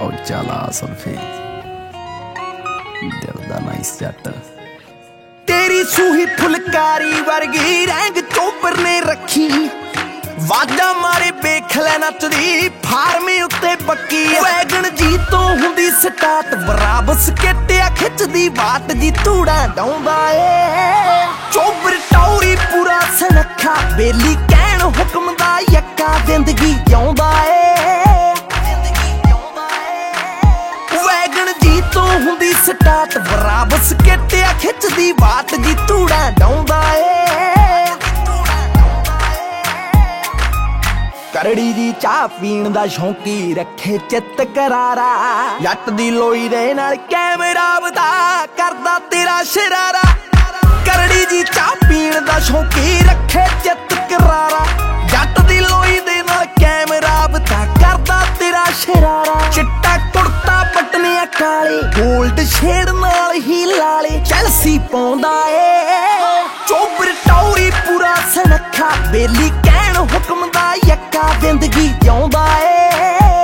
चला सल्फेज दिल दा नाइस जट तेरी सूही फुलकारी वर्गी रंग चोपर ने रखी वाजा मारे बेखले नचदी फार्मे उत्ते पक्की वैगन जी तो हुंदी स्टार्ट बराबस केटिया खिचदी बाट जी तूड़ा डाउंदा ए चोबर टौरी पूरा सनखा बेली कहण हुक्म दा यक्का जिंदगी जिउंदा ए वैगन जी तो हुंदी स्टार्ट बराबस केटिया खिचदी बाट जी तूड़ा डाउंदा ए करड़ी जी चाह पीण दा शौकी रखे चित करारा जट दी लोई दे नाल कैमरा वदा करदा तेरा शरारा करड़ी जी चाह पीण दा शौकी रखे चित करारा जट दी लोई दे नाल कैमरा वदा करदा तेरा शरारा चिट्टा कुर्ता पटने काले गोल्ड शेड नाल ही लाले चैल्सी पाउंदा ए चोबर टौरी पूरा सनखा बेली कहण हुक्म दा यक्का जिंदगी जिउंदा ए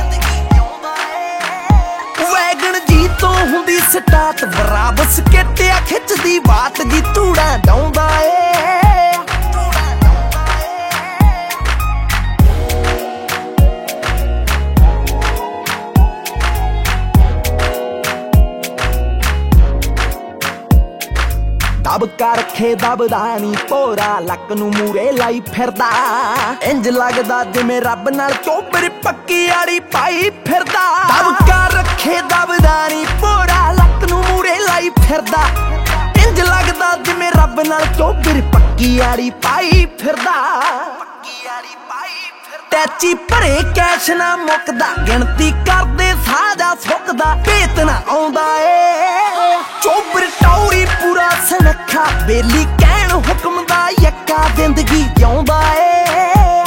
वैगन जी तो हुंदी स्टार्ट बराबस केटिया खिचदी बाट जी तूड़ा डाउंदा ए दब कर रखे दबदा नी पोरा लक नू मूरे लाई फिरदा इंज लगदा जिवें रब नाल चोबर पक्की आड़ी पाई फिरदा दब कर रखे दबदा नी पोरा लक नू मूरे लाई फिरदा इंज लगदा जिवें रब नाल चोबर पक्की आड़ी पाई फिरदा टैची भरे कैश ना मुकदा गिणती करदे साजा सुकदा भेत ना आउंदा ए चोबर टौरी पूरा सनखा बेली कहण हुक्म दा यक्का जिंदगी जिउंदा ए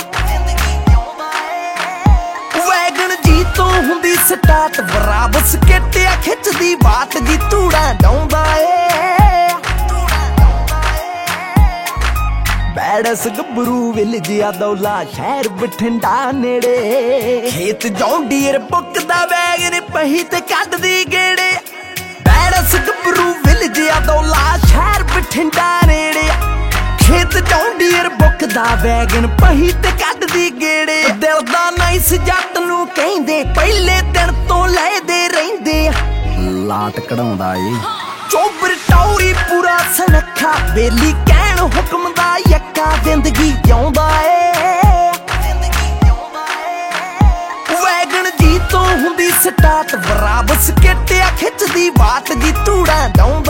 वैगन जी तो हुंदी स्टार्ट बराबस केटिया खिचदी बाट जी तूड़ा डाउंदा ए बैडस गबरू विल जिया दौला शहर बठिंडा नेड़े खेत जौंडीर बुकदा वैगन पही ते कड्डदी गेड़े बैडस गबरू विल जिया दौला शहर बठिंडा नेड़े खेत जौंडीर बुकदा वैगन पही ते कड्डदी गेड़े दिल दा नाइस जट नू कहिंदे पहले दिन तो लैदे रहिंदे लाट कढाउंदा ए चोबर टौरी पूरा सनखा बेली कहण हुक्म दा यक्का जिंदगी जिउंदा ए वैगन जी तो हुंदी स्टार्ट बराबस केटिया खिचदी बाट जी तूड़ा डाउंदा